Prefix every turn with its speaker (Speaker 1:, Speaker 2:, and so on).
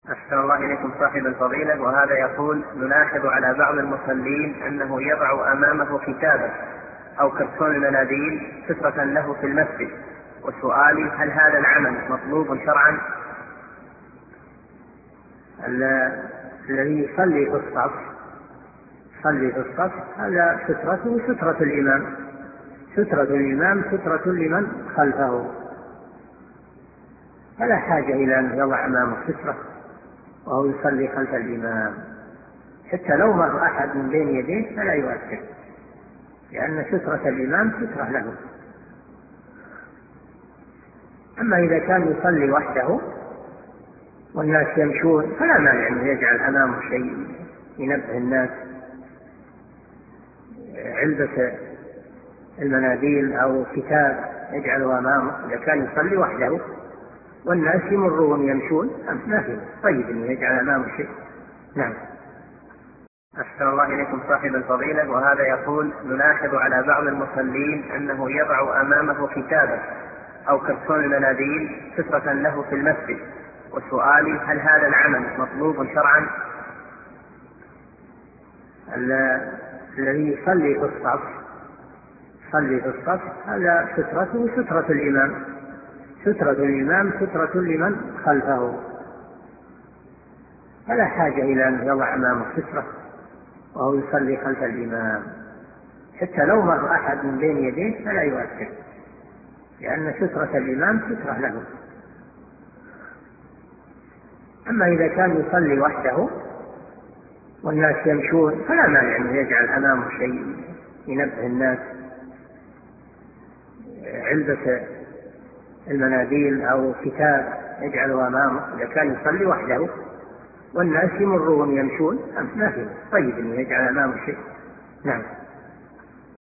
Speaker 1: أحسن الله إليكم صاحب الفضيلة، وهذا يقول: نلاحظ على بعض المصلين أنه يضع أمامه كتابة أو كرتون مناديل سترة له في المسجد، وسؤالي: هل هذا العمل مطلوب شرعا؟
Speaker 2: الذي يصلي في الصف هذا سترته سترة الإمام، سترة الإمام سترة لمن خلفه، فلا حاجة إلى أن يضع أمامه سترة وهو يصلي خلف الإمام، حتى لو مر أحد من بين يديه فلا يؤثر، لأن سترة الإمام سترة له. أما إذا كان يصلي وحده والناس يمشون فلا مانع أن يجعل أمامه شيء ينبه الناس، علبة المناديل أو كتاب يجعله أمامه إذا كان يصلي وحده والناس يمرون يمشون، ما في طيب أن يجعل أمامه شيء. نعم.
Speaker 1: أحسن الله إليكم صاحب الفضيلة، وهذا يقول: نلاحظ على بعض المصلين أنه يضع أمامه كتابة أو كرتون مناديل سترة له في المسجد، وسؤالي: هل هذا العمل مطلوب شرعا؟
Speaker 2: الذي يصلي في الصف هذا سترته سترة الإمام، سترة الإمام سترة لمن خلفه، فلا حاجة إلى أن يضع أمامه سترة وهو يصلي خلف الإمام، حتى لو مر أحد من بين يديه فلا يؤثر، لأن سترة الإمام سترة له. أما إذا كان يصلي وحده والناس يمشون فلا مانع أن يجعل أمامه شيء ينبه الناس، علبة المناديل أو كتاب يجعله أمامه إذا كان يصلي وحده والناس يمرون يمشون، ما في طيب أن يجعل أمامه شيء. نعم.